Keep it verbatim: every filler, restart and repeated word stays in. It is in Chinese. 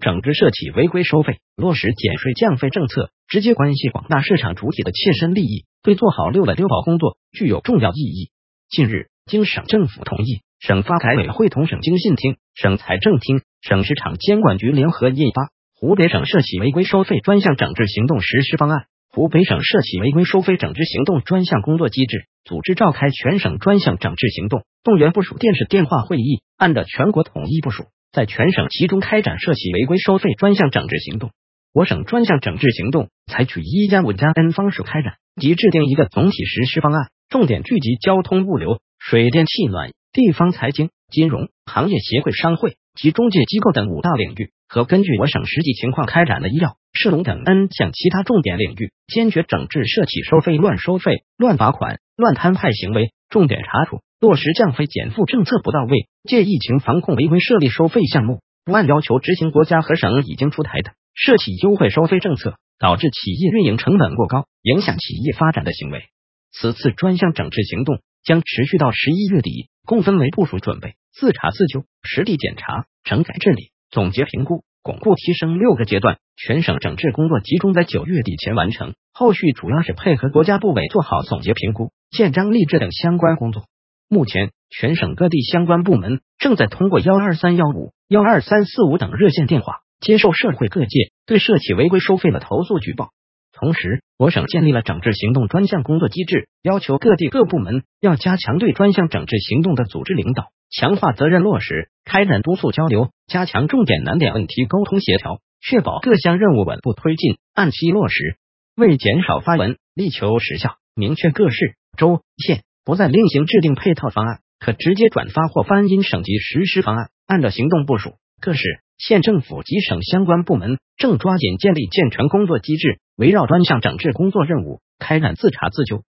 整治涉企违规收费，落实减税降费政策，直接关系广大市场主体的切身利益，对做好六稳六保工作具有重要意义。近日，经省政府同意，省发改委会同省经信厅、省财政厅、省市场监管局联合印发《湖北省涉企违规收费专项整治行动实施方案》，湖北省涉企违规收费整治行动专项工作机制，组织召开全省专项整治行动动员部署电视电话会议，按照全国统一部署，在全省集中开展涉企违规收费专项整治行动。我省专项整治行动采取一加五加 N 方式开展，即制定一个总体实施方案，重点聚集交通物流、水电气暖、地方财经、金融、行业协会商会及中介机构等五大领域，和根据我省实际情况开展的医药、市农等 N 项其他重点领域，坚决整治涉企收费、乱收费、乱罚款、乱摊派行为，重点查处落实降费减负政策不到位，借疫情防控违规设立收费项目，不按要求执行国家和省已经出台的涉企优惠收费政策，导致企业运营成本过高，影响企业发展的行为。此次专项整治行动将持续到十一月底，共分为部署准备、自查自纠、实地检查、整改治理、总结评估、巩固提升六个阶段。全省整治工作集中在九月底前完成，后续主要是配合国家部委做好总结评估、建章立制等相关工作。目前，全省各地相关部门正在通过幺二三幺五、幺二三四五等热线电话，接受社会各界对涉企违规收费的投诉举报。同时，我省建立了整治行动专项工作机制，要求各地各部门要加强对专项整治行动的组织领导，强化责任落实，开展督促交流，加强重点难点问题沟通协调，确保各项任务稳步推进，按期落实。为减少发文，力求实效，明确各市、州、县不再另行制定配套方案，可直接转发或翻印省级实施方案。按照行动部署，各市、县政府及省相关部门正抓紧建立健全工作机制，围绕专项整治工作任务，开展自查自纠、